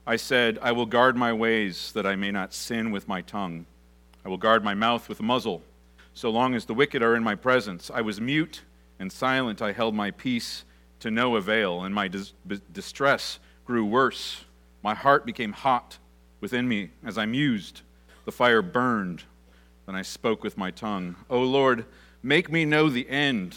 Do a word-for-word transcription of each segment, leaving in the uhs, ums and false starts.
I said, I will guard my ways that I may not sin with my tongue. I will guard my mouth with a muzzle, so long as the wicked are in my presence. I was mute and silent. I held my peace to no avail, and my dis- distress grew worse. My heart became hot within me as I mused. The fire burned. Then I spoke with my tongue. O Lord, make me know the end,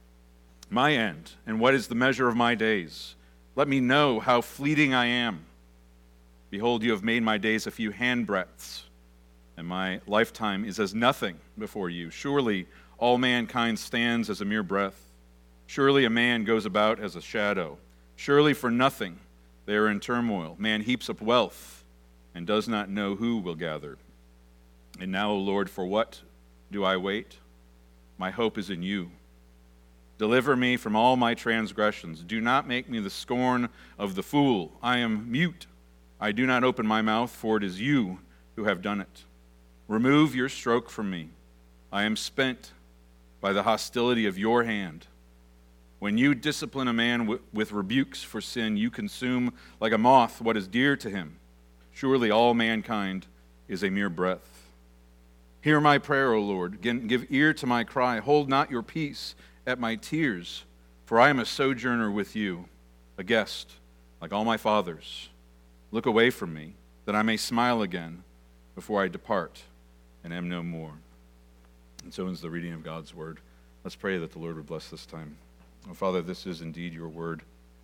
my end, and what is the measure of my days. Let me know how fleeting I am. Behold, you have made my days a few handbreadths, and my lifetime is as nothing before you. Surely all mankind stands as a mere breath. Surely a man goes about as a shadow. Surely for nothing they are in turmoil. Man heaps up wealth and does not know who will gather. And now, O Lord, for what do I wait? My hope is in you. Deliver me from all my transgressions. Do not make me the scorn of the fool. I am mute. I do not open my mouth, for it is you who have done it. Remove your stroke from me. I am spent by the hostility of your hand. When you discipline a man w- with rebukes for sin, you consume like a moth what is dear to him. Surely all mankind is a mere breath. Hear my prayer, O Lord. Give ear to my cry. Hold not your peace at my tears, for I am a sojourner with you, a guest, like all my fathers. Look away from me, that I may smile again before I depart and am no more. And so ends the reading of God's word. Let's pray that the Lord would bless this time. Oh, Father, this is indeed your word.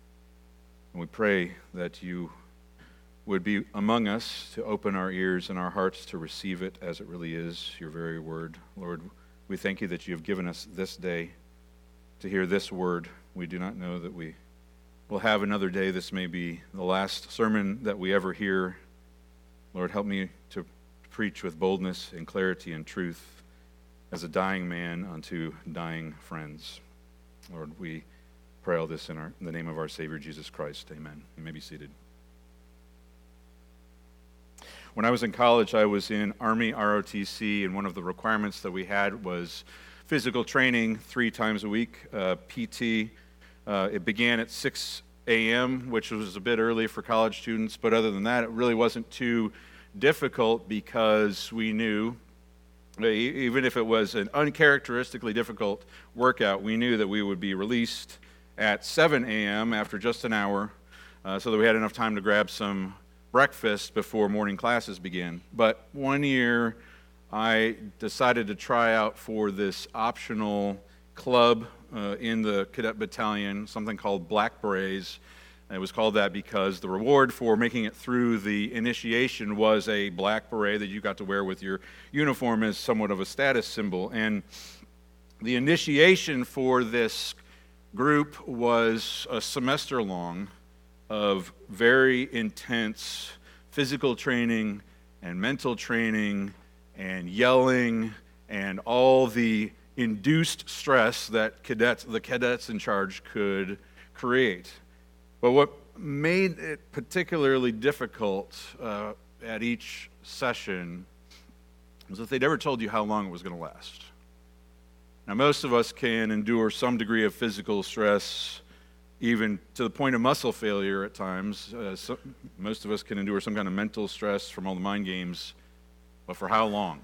And we pray that you would be among us to open our ears and our hearts to receive it as it really is, your very word. Lord, we thank you that you have given us this day to hear this word. We do not know that we will have another day. This may be the last sermon that we ever hear. Lord, help me to preach with boldness and clarity and truth as a dying man unto dying friends. Lord, we pray all this in, our, in the name of our Savior, Jesus Christ. Amen. You may be seated. When I was in college, I was in Army R O T C, and one of the requirements that we had was physical training three times a week, uh, P T. Uh, it began at six a.m., which was a bit early for college students, but other than that, it really wasn't too difficult because we knew, even if it was an uncharacteristically difficult workout, we knew that we would be released at seven a.m. after just an hour, uh, so that we had enough time to grab some breakfast before morning classes began. But one year, I decided to try out for this optional club uh, in the cadet battalion, something called Black Berets. It was called that because the reward for making it through the initiation was a black beret that you got to wear with your uniform as somewhat of a status symbol. And the initiation for this group was a semester long of very intense physical training and mental training and yelling and all the induced stress that cadets, the cadets in charge could create. But what made it particularly difficult uh, at each session was that they never told you how long it was going to last. Now, most of us can endure some degree of physical stress, even to the point of muscle failure at times. Uh, so, most of us can endure some kind of mental stress from all the mind games, but for how long?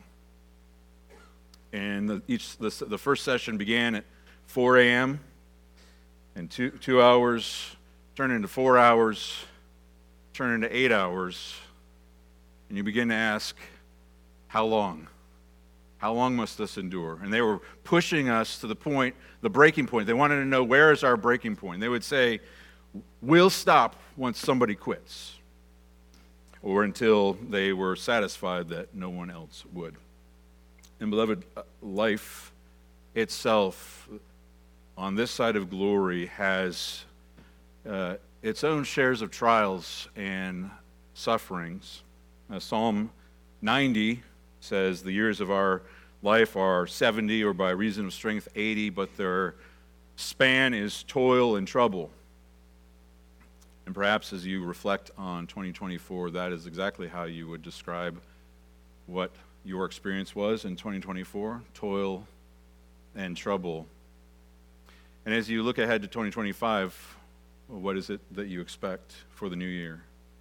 And the, each the, the first session began at four a.m., and two, two hours turned into four hours, turned into eight hours, and you begin to ask, how long? How long must this endure? And they were pushing us to the point, the breaking point. They wanted to know, where is our breaking point? They would say, we'll stop once somebody quits, or until they were satisfied that no one else would. And beloved, life itself on this side of glory has uh, its own shares of trials and sufferings. Uh, Psalm ninety says the years of our life are seventy, or by reason of strength eighty, but their span is toil and trouble. And perhaps as you reflect on twenty twenty-four, that is exactly how you would describe what your experience was in twenty twenty-four, toil and trouble. And as you look ahead to twenty twenty-five, what is it that you expect for the new year?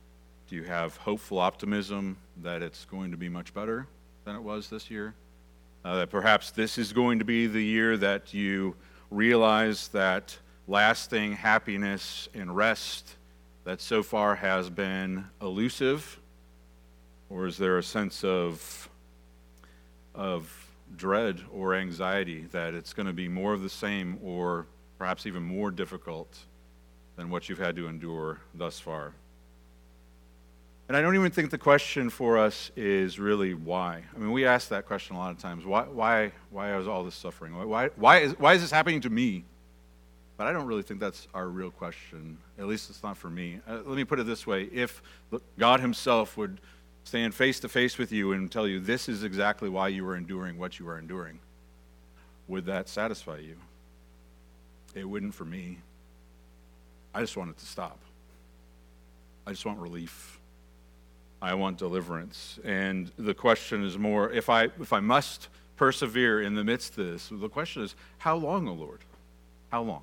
Do you have hopeful optimism that it's going to be much better than it was this year? Uh, that perhaps this is going to be the year that you realize that lasting happiness and rest that so far has been elusive? Or is there a sense of, of dread or anxiety that it's going to be more of the same or perhaps even more difficult than what you've had to endure thus far? And I don't even think the question for us is really why. I mean, we ask that question a lot of times. Why, why, why is all this suffering? Why, why, is, why is this happening to me? But I don't really think that's our real question. At least it's not for me. Uh, let me put it this way. If God himself would stand face to face with you and tell you this is exactly why you are enduring what you are enduring, would that satisfy you? It wouldn't for me. I just want it to stop. I just want relief. I want deliverance. And the question is more, if I if I must persevere in the midst of this, the question is, how long, O Lord? How long?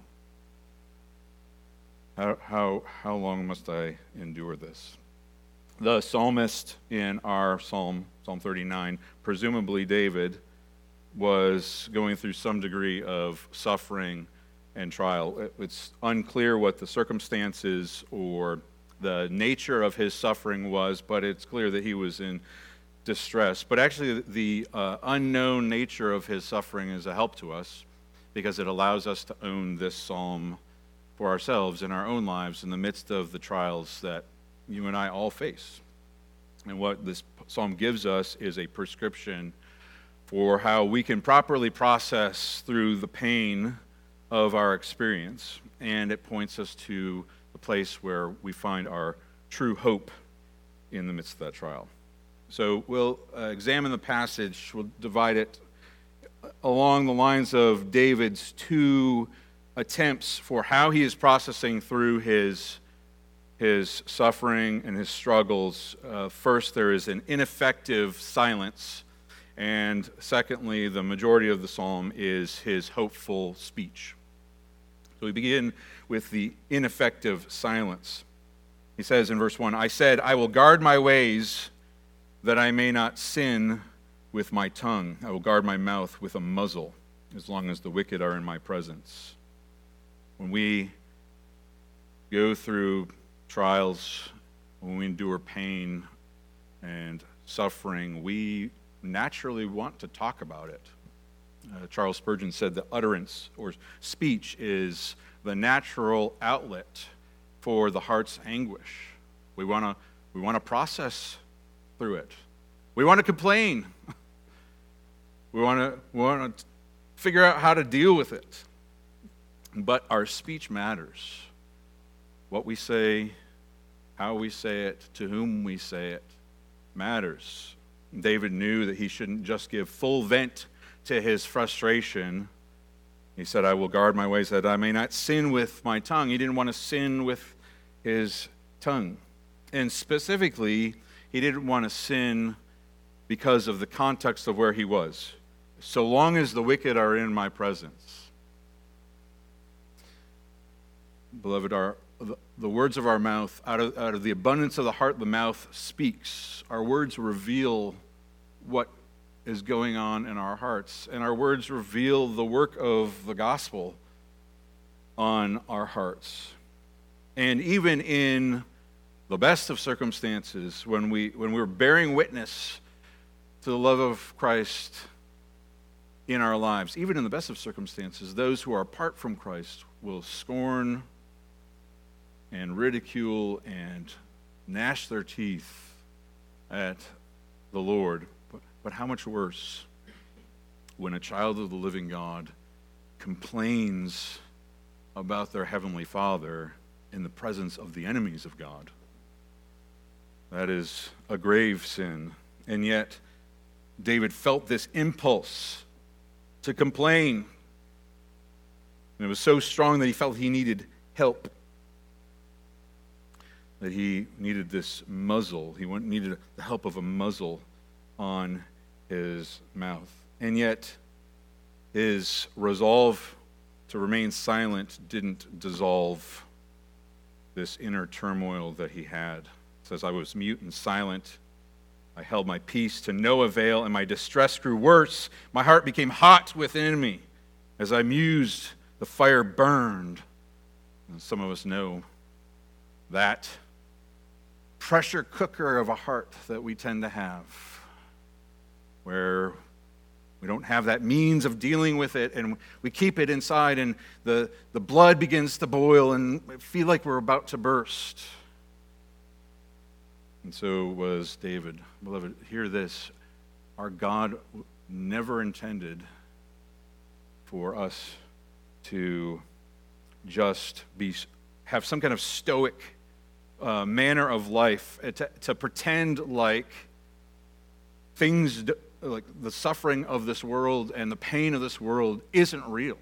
How how how long must I endure this? The psalmist in our psalm, Psalm thirty-nine, presumably David, was going through some degree of suffering and trial. It's unclear what the circumstances or the nature of his suffering was, but it's clear that he was in distress. But actually, the uh, unknown nature of his suffering is a help to us because it allows us to own this psalm for ourselves in our own lives in the midst of the trials that you and I all face. And what this psalm gives us is a prescription for how we can properly process through the pain of our experience. And it points us to the place where we find our true hope in the midst of that trial. So we'll uh, examine the passage. We'll divide it along the lines of David's two attempts for how he is processing through his, his suffering and his struggles. Uh, first, there is an ineffective silence. And secondly, the majority of the psalm is his hopeful speech. So we begin with the ineffective silence. He says in verse one, I said, I will guard my ways that I may not sin with my tongue. I will guard my mouth with a muzzle as long as the wicked are in my presence. When we go through trials, when we endure pain and suffering, we naturally want to talk about it. Uh, Charles Spurgeon said that utterance or speech is the natural outlet for the heart's anguish. We want to we want to process through it. We want to complain. We want to we want to figure out how to deal with it. But our speech matters. What we say, how we say it, to whom we say it matters. David knew that he shouldn't just give full vent to his frustration. He said, I will guard my ways that I may not sin with my tongue. He didn't want to sin with his tongue. And specifically, he didn't want to sin because of the context of where he was. So long as the wicked are in my presence. Beloved, our, the, the words of our mouth, out of, out of the abundance of the heart, the mouth speaks. Our words reveal what is going on in our hearts, and our words reveal the work of the gospel on our hearts. And even in the best of circumstances, when we when we're bearing witness to the love of Christ in our lives, even in the best of circumstances, those who are apart from Christ will scorn and ridicule and gnash their teeth at the Lord. But how much worse when a child of the living God complains about their heavenly Father in the presence of the enemies of God. That is a grave sin. And yet, David felt this impulse to complain. And it was so strong that he felt he needed help. That he needed this muzzle. He needed the help of a muzzle on his mouth. And yet, his resolve to remain silent didn't dissolve this inner turmoil that he had. It says, I was mute and silent. I held my peace to no avail, and my distress grew worse. My heart became hot within me. As I mused, the fire burned. And some of us know that pressure cooker of a heart that we tend to have, where we don't have that means of dealing with it, and we keep it inside, and the, the blood begins to boil, and we feel like we're about to burst. And so was David. Beloved, hear this. Our God never intended for us to just be have some kind of stoic uh, manner of life, to, to pretend like things, like the suffering of this world and the pain of this world isn't real.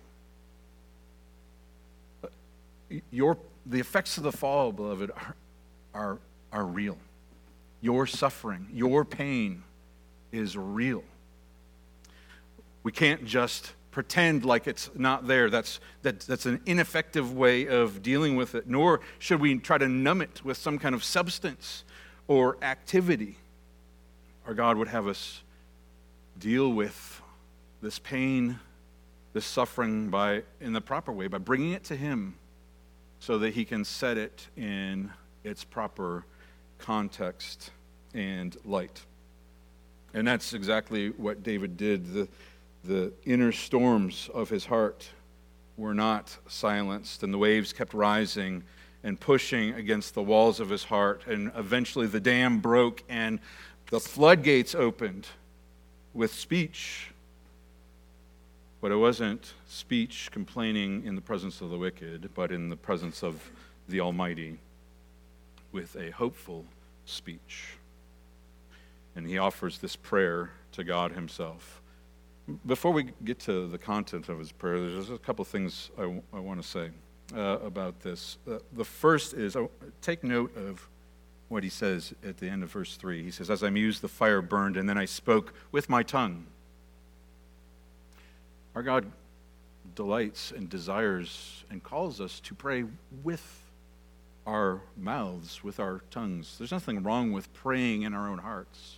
Your, the effects of the fall, beloved, are, are, are real. Your suffering, your pain is real. We can't just pretend like it's not there. That's, that, that's an ineffective way of dealing with it, nor should we try to numb it with some kind of substance or activity. Our God would have us deal with this pain, this suffering by in the proper way, by bringing it to Him so that He can set it in its proper context and light. And that's exactly what David did. The, the inner storms of his heart were not silenced, and the waves kept rising and pushing against the walls of his heart, and eventually the dam broke and the floodgates opened with speech. But it wasn't speech complaining in the presence of the wicked, but in the presence of the Almighty, with a hopeful speech. And he offers this prayer to God Himself. Before we get to the content of his prayer, there's a couple things I, w- I want to say uh, about this. Uh, the first is, uh, take note of what he says at the end of verse three. He says, as I mused, the fire burned, and then I spoke with my tongue. Our God delights and desires and calls us to pray with our mouths, with our tongues. There's nothing wrong with praying in our own hearts,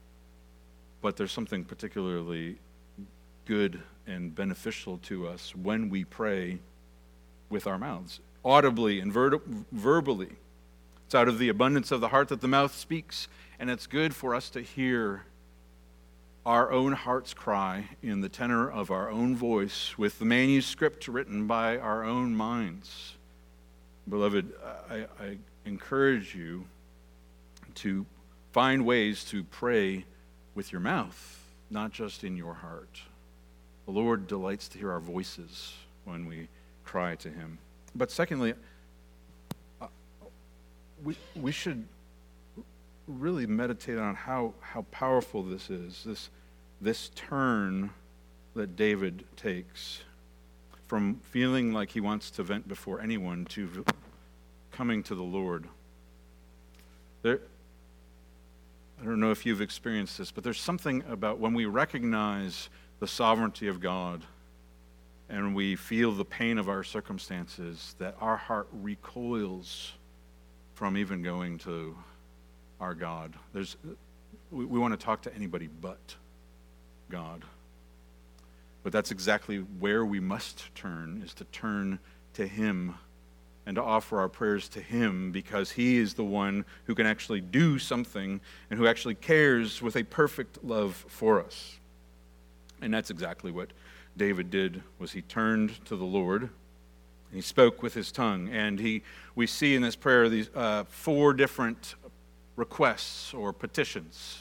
but there's something particularly good and beneficial to us when we pray with our mouths, audibly and ver- verbally. It's out of the abundance of the heart that the mouth speaks, and it's good for us to hear our own heart's cry in the tenor of our own voice with the manuscript written by our own minds. Beloved, I, I encourage you to find ways to pray with your mouth, not just in your heart. The Lord delights to hear our voices when we cry to Him. But secondly, uh, we we should really meditate on how, how powerful this is, this, this turn that David takes from feeling like he wants to vent before anyone to coming to the Lord. There, I don't know if you've experienced this, but there's something about when we recognize the sovereignty of God and we feel the pain of our circumstances, that our heart recoils from even going to our God. There's, we, we want to talk to anybody but God. But that's exactly where we must turn, is to turn to Him and to offer our prayers to Him, because He is the one who can actually do something and who actually cares with a perfect love for us. And that's exactly what David did, was he turned to the Lord. He spoke with his tongue, and he we see in this prayer these uh, four different requests or petitions.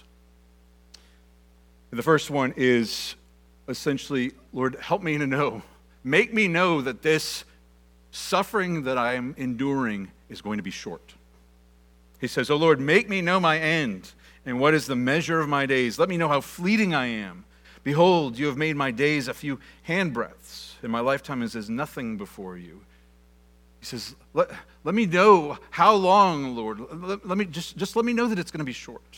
The first one is essentially, Lord, help me to know. Make me know that this suffering that I am enduring is going to be short. He says, oh Lord, make me know my end, and what is the measure of my days. Let me know how fleeting I am. Behold, you have made my days a few handbreadths, and my lifetime is as nothing before you. He says, let, let me know how long, Lord. Let, let me just, just let me know that it's going to be short.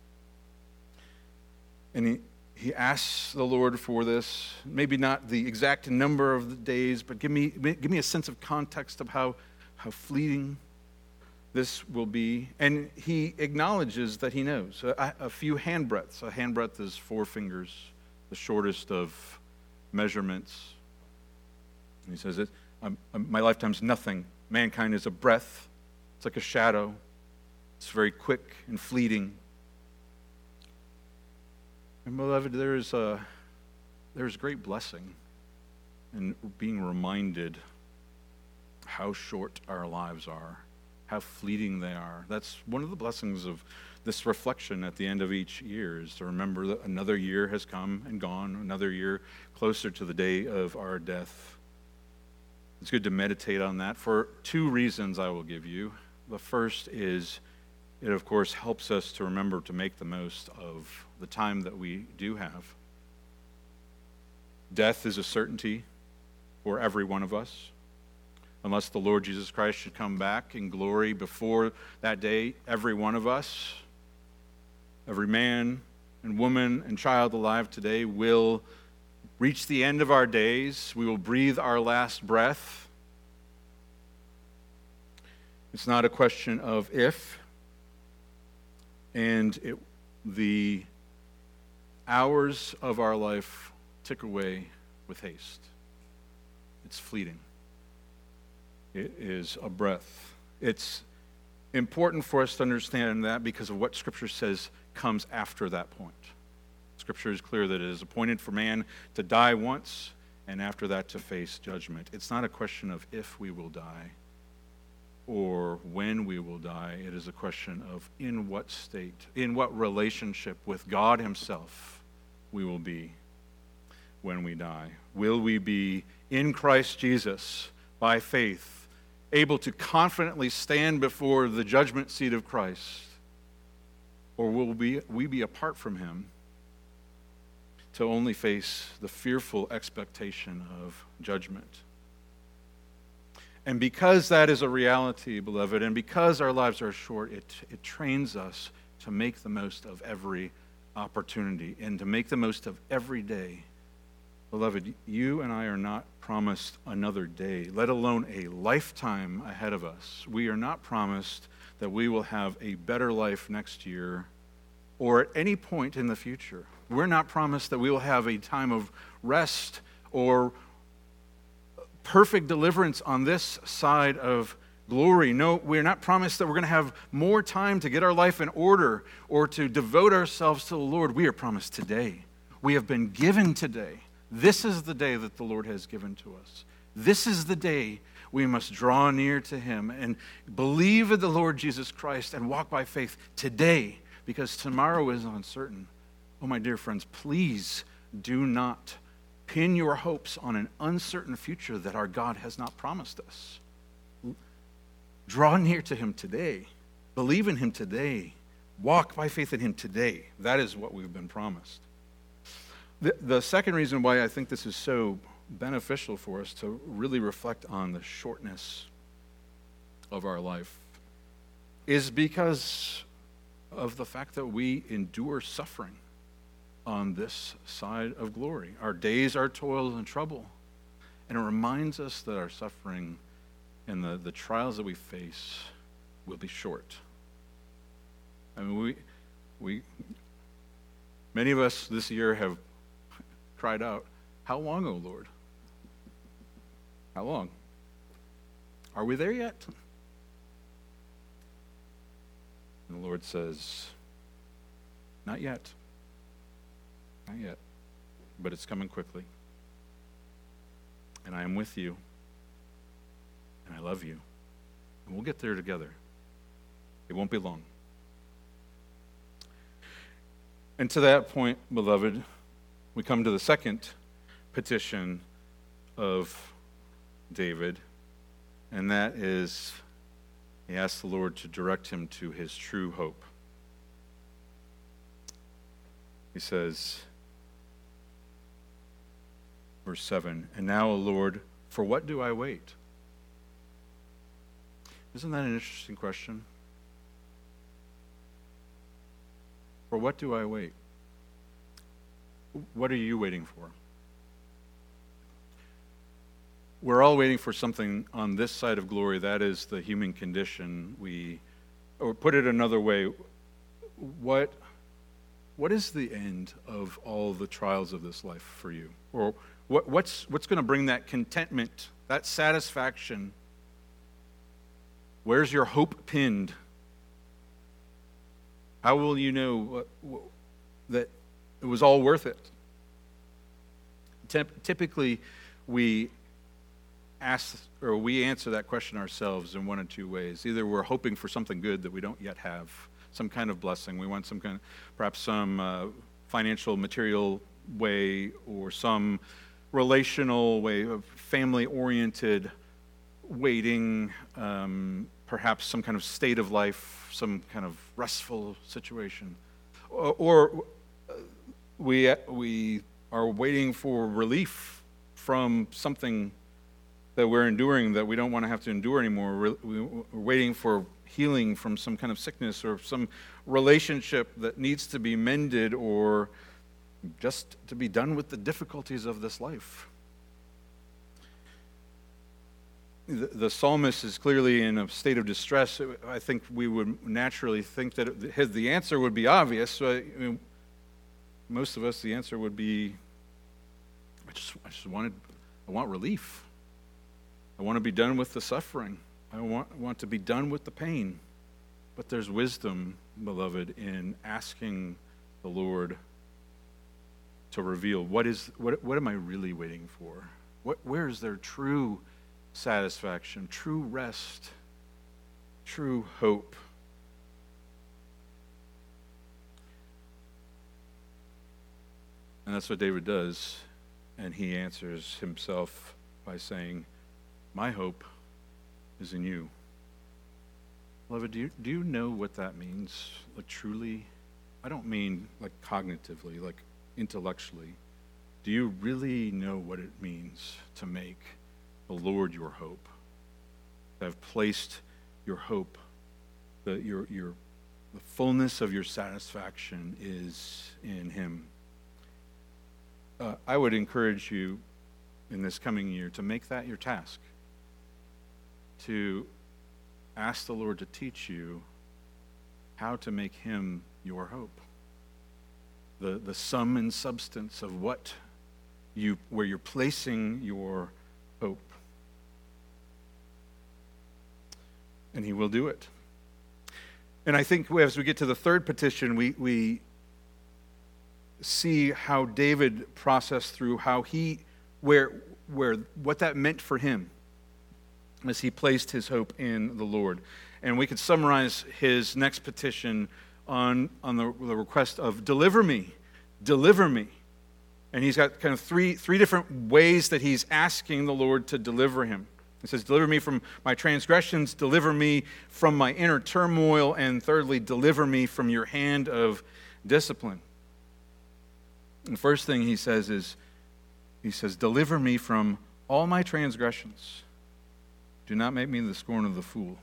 And he, he asks the Lord for this, maybe not the exact number of the days, but give me, give me a sense of context of how, how fleeting this will be, and he acknowledges that he knows. A, a few handbreadths. A handbreadth is four fingers, the shortest of measurements. And he says, it, um, my lifetime's nothing. Mankind is a breath. It's like a shadow. It's very quick and fleeting. And beloved, there's a, there's great blessing in being reminded how short our lives are, how fleeting they are. That's one of the blessings of this reflection at the end of each year, is to remember that another year has come and gone, another year closer to the day of our death. It's good to meditate on that for two reasons I will give you. The first is it, of course, helps us to remember to make the most of the time that we do have. Death is a certainty for every one of us. Unless the Lord Jesus Christ should come back in glory before that day, every one of us, every man and woman and child alive today will reach the end of our days. We will breathe our last breath. It's not a question of if, and it, the hours of our life tick away with haste. It's fleeting. It is a breath. It's important for us to understand that because of what Scripture says comes after that point. Scripture is clear that it is appointed for man to die once, and after that to face judgment. It's not a question of if we will die or when we will die. It is a question of in what state, in what relationship with God Himself we will be when we die. Will we be in Christ Jesus by faith, able to confidently stand before the judgment seat of Christ? Or will we, we be apart from Him to only face the fearful expectation of judgment? And because that is a reality, beloved, and because our lives are short, it, it trains us to make the most of every opportunity and to make the most of every day. Beloved, you and I are not promised another day, let alone a lifetime ahead of us. We are not promised that we will have a better life next year or at any point in the future. We're not promised that we will have a time of rest or perfect deliverance on this side of glory. No, we're not promised that we're going to have more time to get our life in order or to devote ourselves to the Lord. We are promised today. We have been given today. This is the day that the Lord has given to us. This is the day we must draw near to Him and believe in the Lord Jesus Christ and walk by faith today, because tomorrow is uncertain. Oh, my dear friends, please do not pin your hopes on an uncertain future that our God has not promised us. Draw near to Him today. Believe in Him today. Walk by faith in Him today. That is what we've been promised. The, the second reason why I think this is so beneficial for us to really reflect on the shortness of our life is because of the fact that we endure suffering on this side of glory. Our days are toil and trouble, and it reminds us that our suffering and the, the trials that we face will be short. I mean, we, we, many of us this year have cried out, "How long, O Lord? How long? Are we there yet?" And the Lord says, "Not yet. Not yet. But it's coming quickly. And I am with you. And I love you. And we'll get there together. It won't be long." And to that point, beloved, we come to the second petition of David, and that is he asks the Lord to direct him to his true hope. He says, verse seven, "And now, O Lord, for what do I wait?" Isn't that an interesting question? For what do I wait? What are you waiting for? we're all waiting for something on this side of glory. That is the human condition. We, or put it another way, what, what is the end of all the trials of this life for you? Or what, what's, what's going to bring that contentment, that satisfaction? Where's your hope pinned? How will you know what, what, that it was all worth it? Typ- typically, we ask or we answer that question ourselves in one of two ways. Either we're hoping for something good that we don't yet have, some kind of blessing. We want some kind, of, perhaps some uh, financial, material way, or some relational way, of family-oriented waiting, um, perhaps some kind of state of life, some kind of restful situation, or, or we we are waiting for relief from something that we're enduring that we don't want to have to endure anymore. We're waiting for healing from some kind of sickness or some relationship that needs to be mended, or just to be done with the difficulties of this life. The, the psalmist is clearly in a state of distress. I think we would naturally think that it, the answer would be obvious. I mean, most of us, the answer would be, I just, I just wanted, I want relief. I want to be done with the suffering. I want, I want to be done with the pain. But there's wisdom, beloved, in asking the Lord to reveal what is what what am I really waiting for? What where is there true satisfaction, true rest, true hope? And that's what David does, and he answers himself by saying, my hope is in you. Beloved, do you, do you know what that means, like truly? I don't mean like cognitively, like intellectually. Do you really know what it means to make the Lord your hope? To have placed your hope, the, your, your, the fullness of your satisfaction is in Him. Uh, I would encourage you in this coming year to make that your task, to ask the Lord to teach you how to make Him your hope. The, the sum and substance of what you, where you're placing your hope. And He will do it. And I think as we get to the third petition, we, we see how David processed through how he, where, where, what that meant for him as he placed his hope in the Lord. And we could summarize his next petition on, on the, the request of deliver me, deliver me. And he's got kind of three, three different ways that he's asking the Lord to deliver him. He says, deliver me from my transgressions, deliver me from my inner turmoil, and thirdly, deliver me from your hand of discipline. And the first thing he says is, he says, deliver me from all my transgressions. Do not make me the scorn of the fool.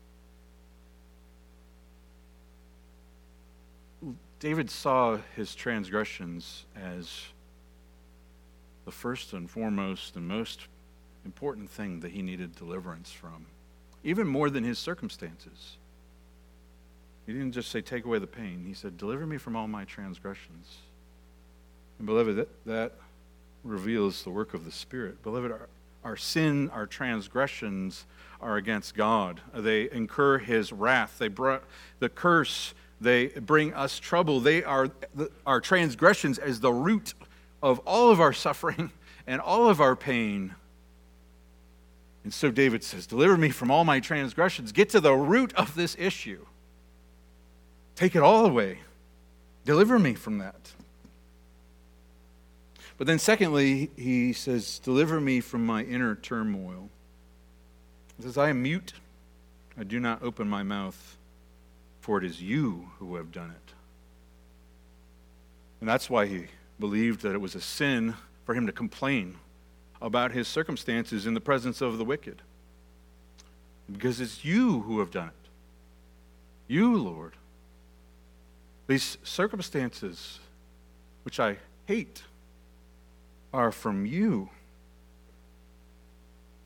David saw his transgressions as the first and foremost and most important thing that he needed deliverance from, even more than his circumstances. He didn't just say, take away the pain. He said, deliver me from all my transgressions. And beloved, that, that reveals the work of the Spirit. Beloved, our, our sin, our transgressions are against God. They incur His wrath. They brought the curse. They bring us trouble. They are the, our transgressions as the root of all of our suffering and all of our pain. And so David says, deliver me from all my transgressions. Get to the root of this issue. Take it all away. Deliver me from that. But then secondly, he says, deliver me from my inner turmoil. He says, I am mute. I do not open my mouth, for it is you who have done it. And that's why he believed that it was a sin for him to complain about his circumstances in the presence of the wicked. Because it's you who have done it. You, Lord. These circumstances, which I hate, are from you.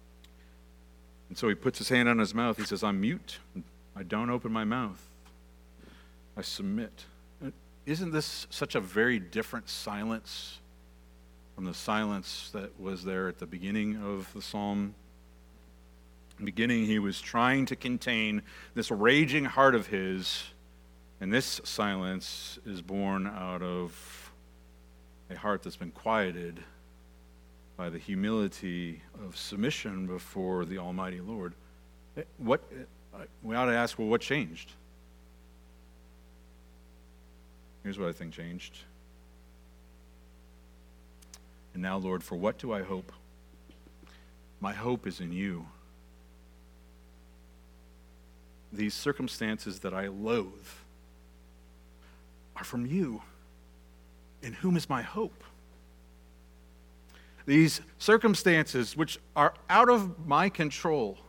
And so he puts his hand on his mouth. He says, I'm mute. I don't open my mouth. I submit. Isn't this such a very different silence from the silence that was there at the beginning of the psalm? In the beginning, he was trying to contain this raging heart of his, and this silence is born out of a heart that's been quieted by the humility of submission before the Almighty Lord. What we ought to ask, well, what changed? Here's what I think changed. And now, Lord, for what do I hope? My hope is in you. These circumstances that I loathe are from you. In whom is my hope? These circumstances which are out of my control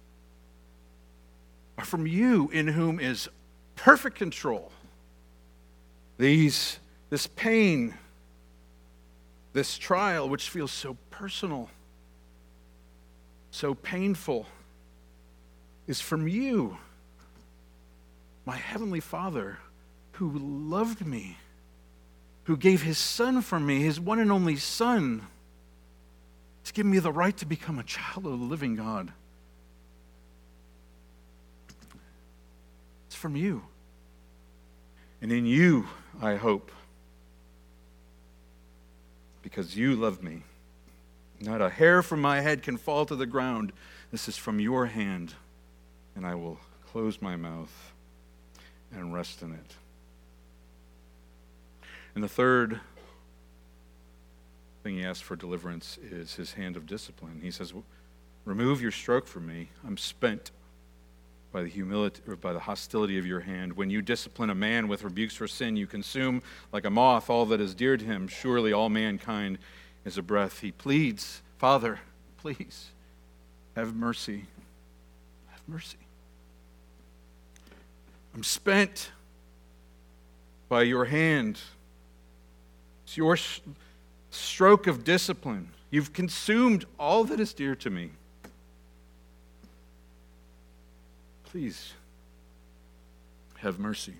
are from you, in whom is perfect control. These, this pain, this trial, which feels so personal, so painful, is from you, my Heavenly Father, who loved me, who gave his Son for me, his one and only Son, to give me the right to become a child of the living God. It's from you. And in you I hope, because you love me. Not a hair from my head can fall to the ground. This is from your hand, and I will close my mouth and rest in it. And the third thing he asks for deliverance is his hand of discipline. He says, remove your stroke from me. I'm spent by the humility or by the hostility of your hand. When you discipline a man with rebukes for sin, you consume like a moth all that is dear to him. Surely all mankind is a breath. He pleads, Father, please, have mercy. Have mercy. I'm spent by your hand. It's your sh- stroke of discipline. You've consumed all that is dear to me. Please, have mercy.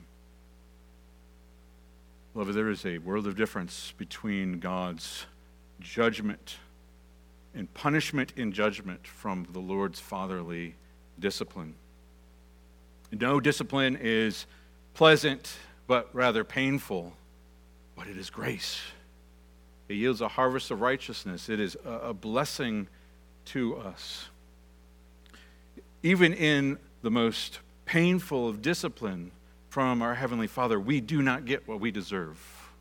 Beloved, there is a world of difference between God's judgment and punishment in judgment from the Lord's fatherly discipline. No discipline is pleasant, but rather painful, but it is grace. It yields a harvest of righteousness. It is a blessing to us. Even in the most painful of discipline from our Heavenly Father, we do not get what we deserve.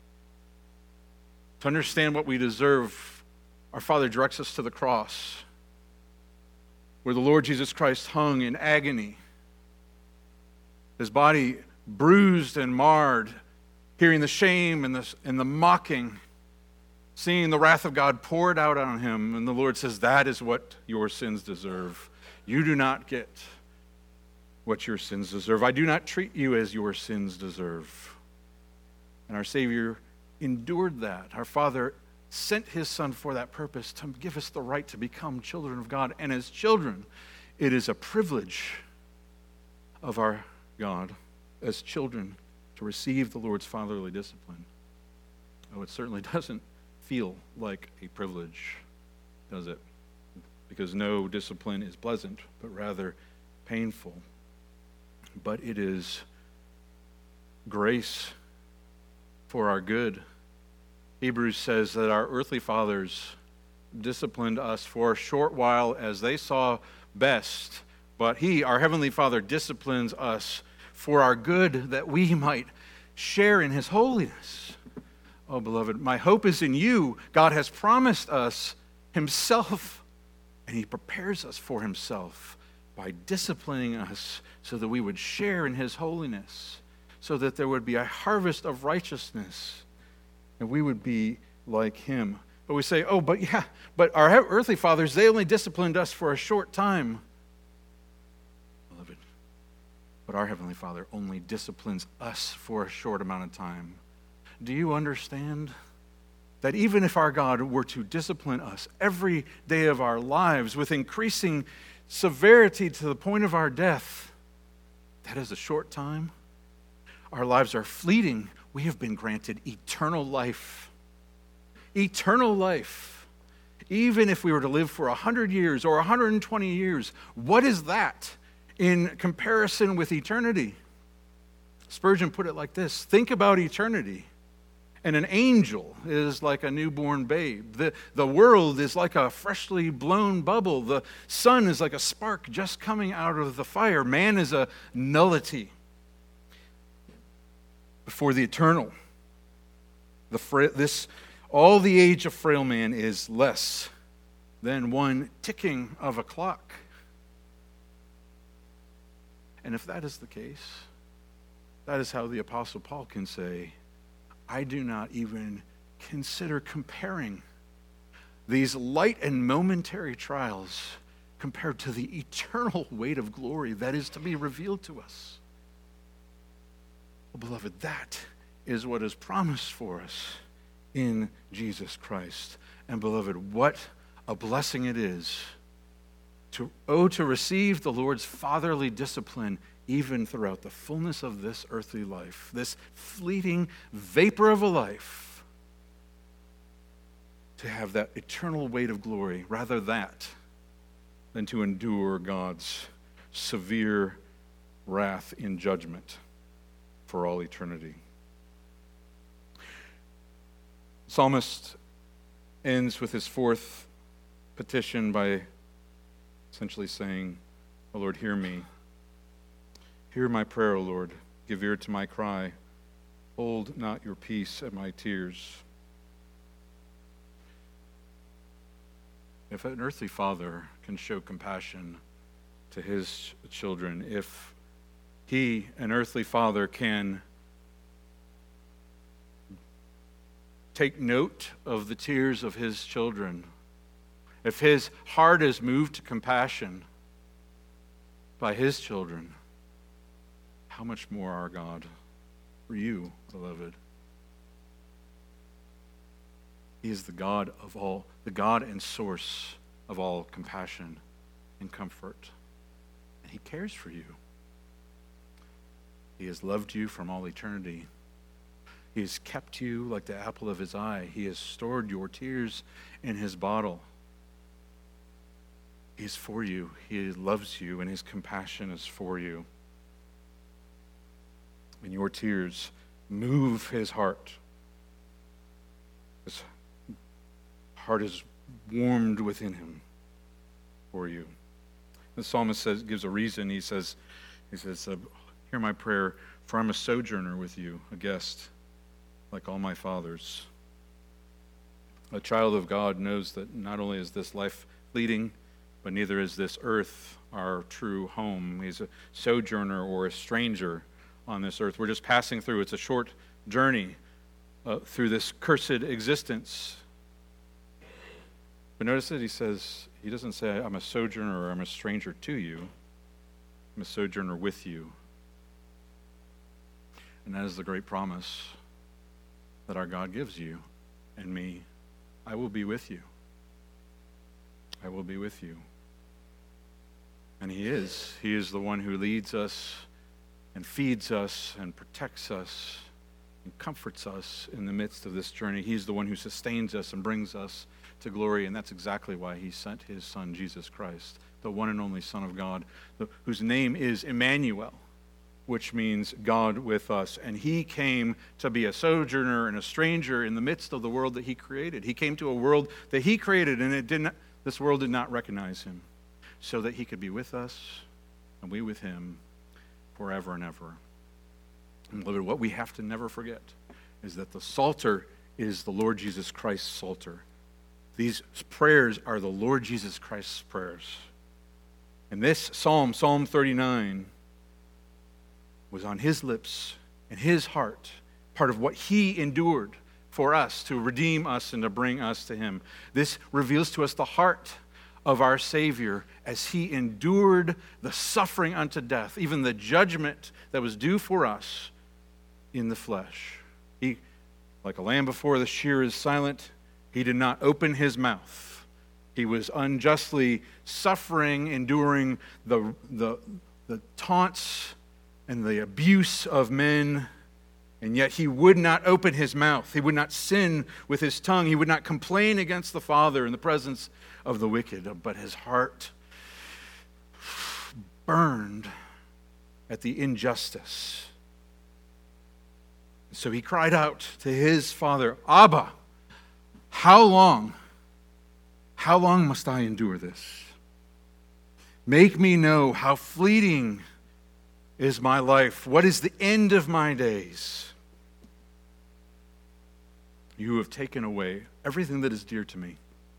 To understand what we deserve, our Father directs us to the cross, where the Lord Jesus Christ hung in agony, his body bruised and marred, hearing the shame and the, and the mocking, seeing the wrath of God poured out on him. And the Lord says, that is what your sins deserve. You do not get what your sins deserve. I do not treat you as your sins deserve. And our Savior endured that. Our Father sent his Son for that purpose, to give us the right to become children of God. And as children, it is a privilege of our God, as children, to receive the Lord's fatherly discipline. Oh, it certainly doesn't feel like a privilege, does it? Because no discipline is pleasant, but rather painful. But it is grace for our good. Hebrews says that our earthly fathers disciplined us for a short while as they saw best, but he, our Heavenly Father, disciplines us for our good, that we might share in his holiness. Oh, beloved, my hope is in you. God has promised us himself, and he prepares us for himself by disciplining us so that we would share in his holiness, so that there would be a harvest of righteousness, and we would be like him. But we say, oh, but yeah, but our earthly fathers, they only disciplined us for a short time. Beloved, but our Heavenly Father only disciplines us for a short amount of time. Do you understand that even if our God were to discipline us every day of our lives with increasing severity to the point of our death, that is a short time. Our lives are fleeting. We have been granted eternal life. Eternal life. Even if we were to live for one hundred years or one hundred twenty years, what is that in comparison with eternity? Spurgeon put it like this: think about eternity. And an angel is like a newborn babe. The, the world is like a freshly blown bubble. The sun is like a spark just coming out of the fire. Man is a nullity before the eternal. The fra- this, all the age of frail man is less than one ticking of a clock. And if that is the case, that is how the Apostle Paul can say, I do not even consider comparing these light and momentary trials compared to the eternal weight of glory that is to be revealed to us. Well, beloved, that is what is promised for us in Jesus Christ. And beloved, what a blessing it is to, oh, to receive the Lord's fatherly discipline even throughout the fullness of this earthly life, this fleeting vapor of a life, to have that eternal weight of glory, rather that than to endure God's severe wrath in judgment for all eternity. Psalmist ends with his fourth petition by essentially saying, "O Lord, hear me. Hear my prayer, O Lord. Give ear to my cry. Hold not your peace at my tears." If an earthly father can show compassion to his children, if he, an earthly father, can take note of the tears of his children, if his heart is moved to compassion by his children, how much more our God for you, beloved? He is the God of all, the God and source of all compassion and comfort. And he cares for you. He has loved you from all eternity. He has kept you like the apple of his eye. He has stored your tears in his bottle. He is for you. He loves you, and his compassion is for you. And your tears move his heart. His heart is warmed within him for you. The psalmist says, gives a reason. He says, he says, uh, "Hear my prayer, for I'm a sojourner with you, a guest, like all my fathers." A child of God knows that not only is this life fleeting, but neither is this earth our true home. He's a sojourner or a stranger on this earth. We're just passing through. It's a short journey uh, through this cursed existence. But notice that he says, he doesn't say, I'm a sojourner or I'm a stranger to you. I'm a sojourner with you. And that is the great promise that our God gives you and me. I will be with you. I will be with you. And he is. He is the one who leads us and feeds us and protects us and comforts us in the midst of this journey. He's the one who sustains us and brings us to glory, and that's exactly why he sent his son, Jesus Christ, the one and only Son of God, the, whose name is Emmanuel, which means God with us. And he came to be a sojourner and a stranger in the midst of the world that he created. He came to a world that he created, and it did not, this world did not recognize him, so that he could be with us and we with him forever and ever. And beloved, what we have to never forget is that the Psalter is the Lord Jesus Christ's Psalter. These prayers are the Lord Jesus Christ's prayers. And this psalm, Psalm thirty-nine, was on his lips and his heart, part of what he endured for us to redeem us and to bring us to him. This reveals to us the heart of our Savior as he endured the suffering unto death, even the judgment that was due for us in the flesh. He, like a lamb before the shear is silent, he did not open his mouth He was unjustly suffering, enduring the, the, the taunts and the abuse of men, and yet he would not open his mouth. He would not sin with his tongue. He would not complain against the Father in the presence of the wicked, but his heart burned at the injustice. So he cried out to his Father, Abba, how long, how long must I endure this? Make me know how fleeting is my life. What is the end of my days? You have taken away everything that is dear to me.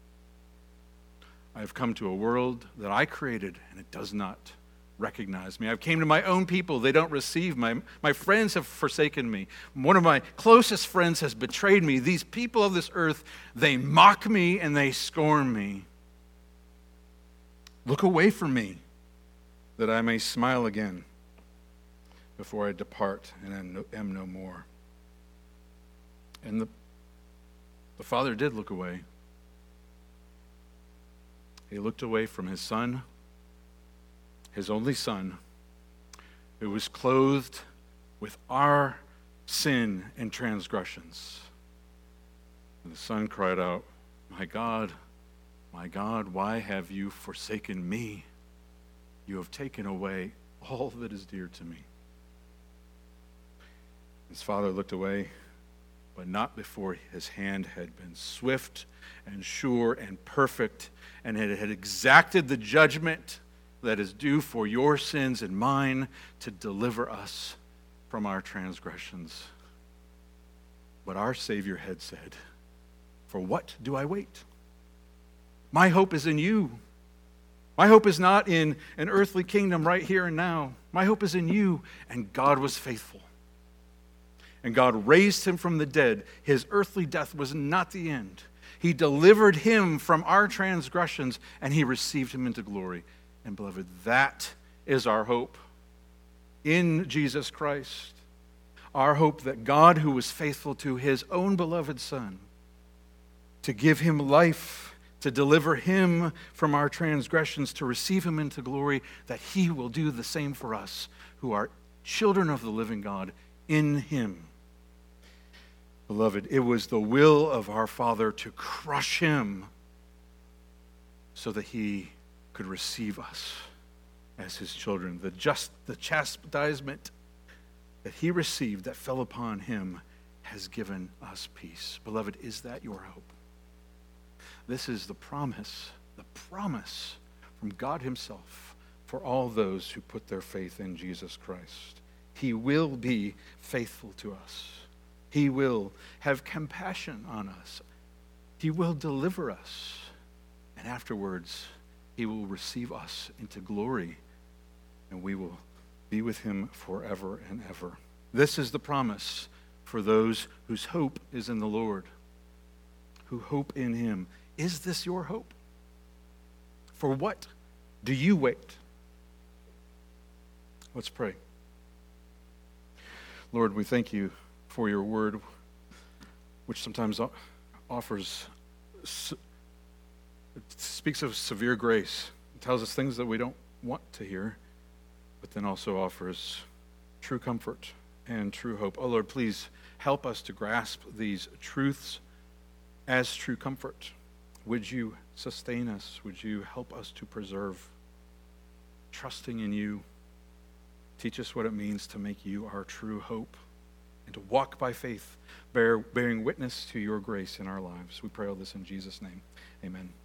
I have come to a world that I created, and it does not recognize me. I've came to my own people. They don't receive me. My friends have forsaken me. One of my closest friends has betrayed me. These people of this earth, they mock me and they scorn me. Look away from me, that I may smile again before I depart and am no, am no more. And the, the Father did look away. He looked away from his Son, his only Son, who was clothed with our sin and transgressions. And the Son cried out, My God, my God, why have you forsaken me? You have taken away all that is dear to me. His Father looked away, but not before his hand had been swift and sure and perfect, and it had exacted the judgment that is due for your sins and mine to deliver us from our transgressions. But our Savior had said, For what do I wait? My hope is in you. My hope is not in an earthly kingdom right here and now. My hope is in you. And God was faithful. And God raised him from the dead. His earthly death was not the end. He delivered him from our transgressions, and he received him into glory. And beloved, that is our hope in Jesus Christ. Our hope that God, who was faithful to his own beloved Son, to give him life, to deliver him from our transgressions, to receive him into glory, that he will do the same for us who are children of the living God in him. Beloved, it was the will of our Father to crush him so that he could receive us as his children. The just the chastisement that he received, that fell upon him, has given us peace. Beloved, is that your hope? This is the promise, the promise from God himself for all those who put their faith in Jesus Christ. He will be faithful to us. He will have compassion on us. He will deliver us. And afterwards, he will receive us into glory, and we will be with him forever and ever. This is the promise for those whose hope is in the Lord, who hope in him. Is this your hope? For what do you wait? Let's pray. Lord, we thank you for your word, which sometimes offers, it speaks of severe grace. It tells us things that we don't want to hear, but then also offers true comfort and true hope. Oh Lord, please help us to grasp these truths as true comfort. Would you sustain us? Would you help us to preserve trusting in you? Teach us what it means to make you our true hope and to walk by faith, bear, bearing witness to your grace in our lives. We pray all this in Jesus' name. Amen.